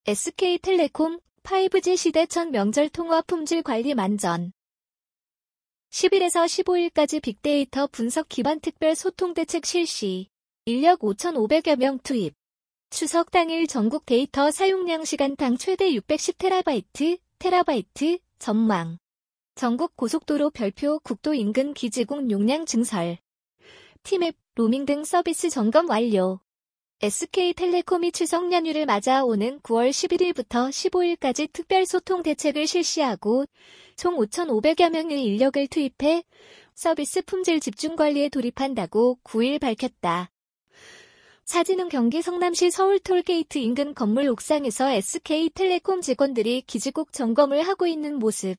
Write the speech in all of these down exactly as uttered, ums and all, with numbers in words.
에스케이텔레콤 파이브지 시대 첫 명절 통화 품질 관리 만전. 십일에서 십오일까지 빅데이터 분석 기반 특별 소통 대책 실시. 인력 오천오백여 명 투입. 추석 당일 전국 데이터 사용량 시간당 최대 육백십 테라바이트, 테라바이트, 전망. 전국 고속도로 별표 국도 인근 기지국 용량 증설. 티맵, 로밍 등 서비스 점검 완료. 에스케이텔레콤이 추석 연휴를 맞아 오는 구월 십일일부터 십오일까지 특별 소통 대책을 실시하고 총 오천오백여 명의 인력을 투입해 서비스 품질 집중 관리에 돌입한다고 구일 밝혔다. 사진은 경기 성남시 서울 톨게이트 인근 건물 옥상에서 에스케이텔레콤 직원들이 기지국 점검을 하고 있는 모습.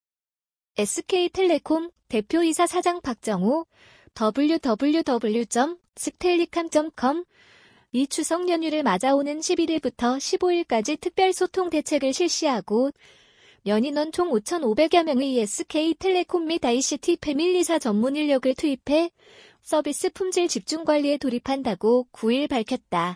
에스케이텔레콤 대표이사 사장 박정우 더블유 더블유 더블유 점 스텔리캄 점 컴 이 추석 연휴를 맞아오는 십일일부터 십오일까지 특별소통 대책을 실시하고 연인원 총 오천오백여 명의 에스케이텔레콤 및 아이씨티 패밀리사 전문 인력을 투입해 서비스 품질 집중 관리에 돌입한다고 구일 밝혔다.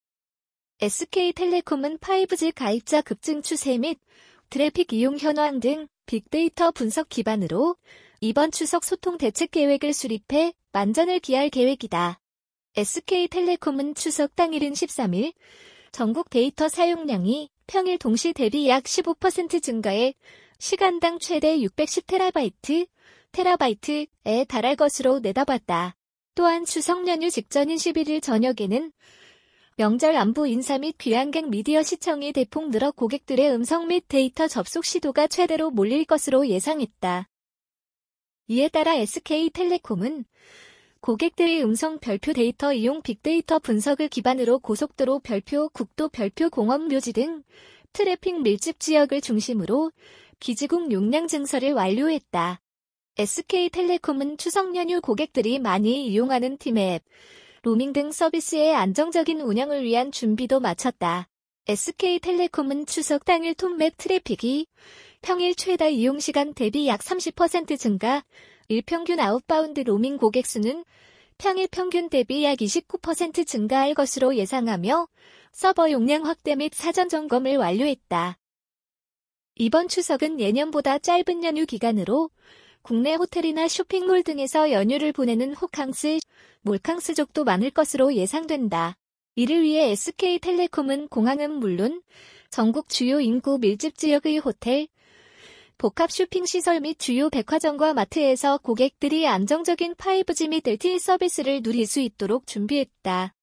에스케이텔레콤은 파이브지 가입자 급증 추세 및 트래픽 이용 현황 등 빅데이터 분석 기반으로 이번 추석 소통 대책 계획을 수립해 만전을 기할 계획이다. 에스케이텔레콤은 추석 당일인 십삼일 전국 데이터 사용량이 평일 동시 대비 약 십오 퍼센트 증가해 시간당 최대 육백십 테라바이트, 테라바이트에 달할 것으로 내다봤다. 또한 추석 연휴 직전인 십일일 저녁에는 명절 안부 인사 및 귀환객 미디어 시청이 대폭 늘어 고객들의 음성 및 데이터 접속 시도가 최대로 몰릴 것으로 예상했다. 이에 따라 에스케이텔레콤은 고객들의 음성 별표 데이터 이용 빅데이터 분석을 기반으로 고속도로 별표, 국도 별표, 공원 묘지 등 트래픽 밀집 지역을 중심으로 기지국 용량 증설을 완료했다. 에스케이텔레콤은 추석 연휴 고객들이 많이 이용하는 티맵, 로밍 등 서비스의 안정적인 운영을 위한 준비도 마쳤다. 에스케이텔레콤은 추석 당일 톱맵 트래픽이 평일 최다 이용시간 대비 약 삼십 퍼센트 증가, 일평균 아웃바운드 로밍 고객 수는 평일 평균 대비 약 이십구 퍼센트 증가할 것으로 예상하며 서버 용량 확대 및 사전 점검을 완료했다. 이번 추석은 예년보다 짧은 연휴 기간으로 국내 호텔이나 쇼핑몰 등에서 연휴를 보내는 호캉스, 몰캉스족도 많을 것으로 예상된다. 이를 위해 에스케이텔레콤은 공항은 물론 전국 주요 인구 밀집 지역의 호텔, 복합 쇼핑시설 및 주요 백화점과 마트에서 고객들이 안정적인 파이브지 및 엘티이 서비스를 누릴 수 있도록 준비했다.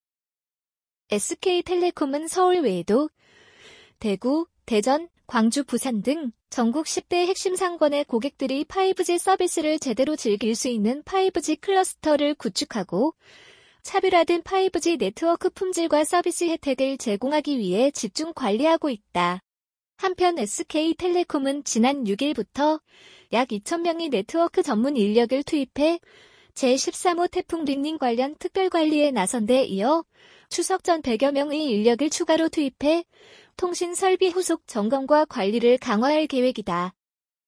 에스케이텔레콤은 서울 외에도 대구, 대전, 광주, 부산 등 전국 십 대 핵심 상권의 고객들이 파이브지 서비스를 제대로 즐길 수 있는 파이브지 클러스터를 구축하고 차별화된 파이브지 네트워크 품질과 서비스 혜택을 제공하기 위해 집중 관리하고 있다. 한편 에스케이텔레콤은 지난 육일부터 약 이천 명의 네트워크 전문 인력을 투입해 제십삼 호 태풍 링링 관련 특별관리에 나선 데 이어 추석 전 백여 명의 인력을 추가로 투입해 통신 설비 후속 점검과 관리를 강화할 계획이다.